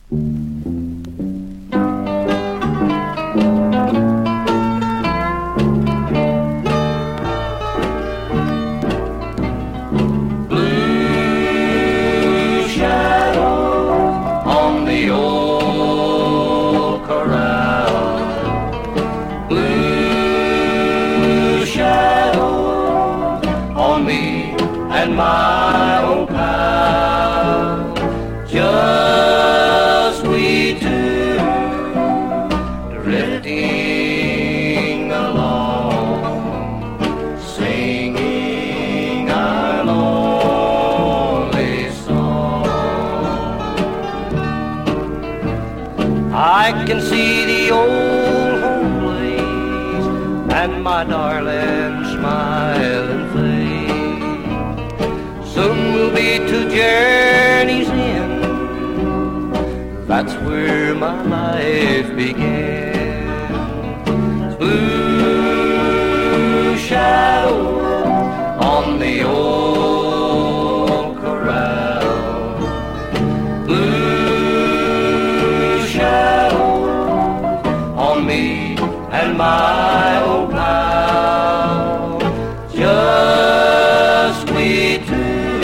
And my old pal, just we two, drifting along, singing our lonely song. I can see the old home place and my darling smiling face. Soon we'll be two journeys in, that's where my life began. Blue shadow on the old corral, blue shadow on me and my old pal, just we two,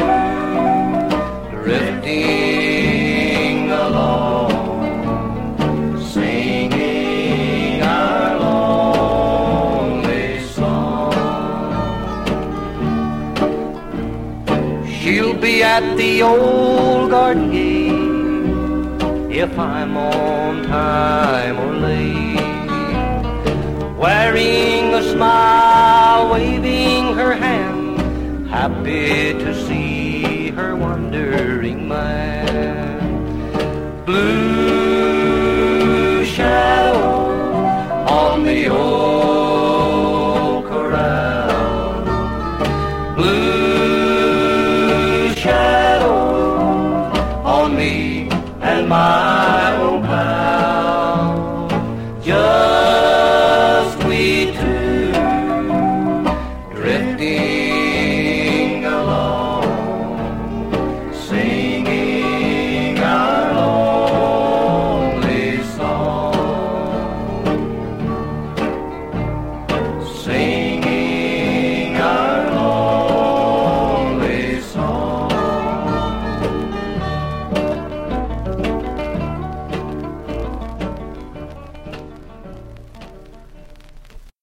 drifting along, singing our lonely song. She'll be at the old garden gate if I'm on time or late, wearing a smile, waving her hand, happy to see her wandering man. Blue shadow on the old corral, blue shadow on me and my